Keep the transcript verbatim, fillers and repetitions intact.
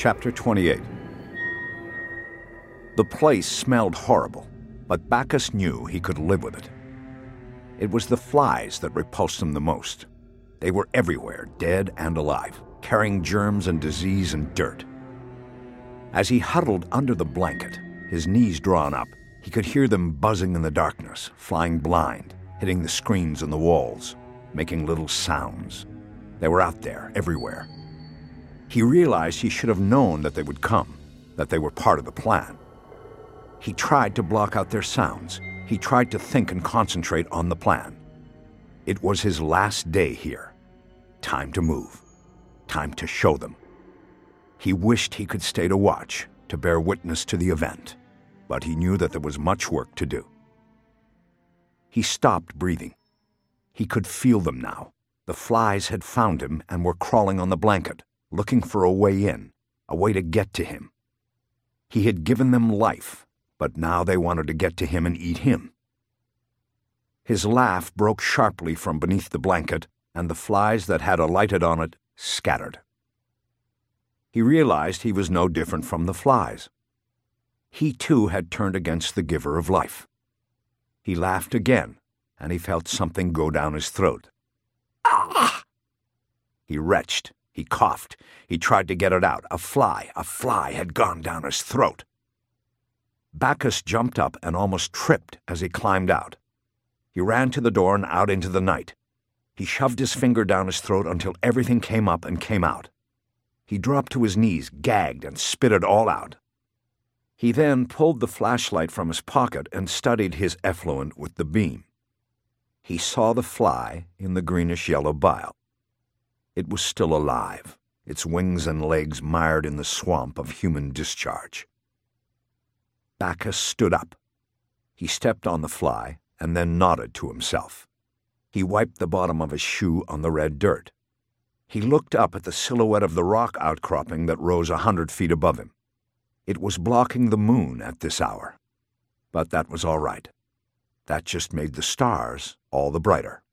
Chapter twenty-eight. The place smelled horrible, but Bacchus knew he could live with it. It was the flies that repulsed him the most. They were everywhere, dead and alive, carrying germs and disease and dirt. As he huddled under the blanket, his knees drawn up, he could hear them buzzing in the darkness, flying blind, hitting the screens and the walls, making little sounds. They were out there, everywhere. He realized he should have known that they would come, that they were part of the plan. He tried to block out their sounds. He tried to think and concentrate on the plan. It was his last day here. Time to move. Time to show them. He wished he could stay to watch, to bear witness to the event, but he knew that there was much work to do. He stopped breathing. He could feel them now. The flies had found him and were crawling on the blanket, looking for a way in, a way to get to him. He had given them life, but now they wanted to get to him and eat him. His laugh broke sharply from beneath the blanket, and the flies that had alighted on it scattered. He realized he was no different from the flies. He too had turned against the giver of life. He laughed again, and he felt something go down his throat. Ah! He retched. He coughed. He tried to get it out. A fly, a fly had gone down his throat. Bacchus jumped up and almost tripped as he climbed out. He ran to the door and out into the night. He shoved his finger down his throat until everything came up and came out. He dropped to his knees, gagged, and spit it all out. He then pulled the flashlight from his pocket and studied his effluent with the beam. He saw the fly in the greenish-yellow bile. It was still alive, its wings and legs mired in the swamp of human discharge. Bacchus stood up. He stepped on the fly and then nodded to himself. He wiped the bottom of his shoe on the red dirt. He looked up at the silhouette of the rock outcropping that rose a hundred feet above him. It was blocking the moon at this hour. But that was all right. That just made the stars all the brighter.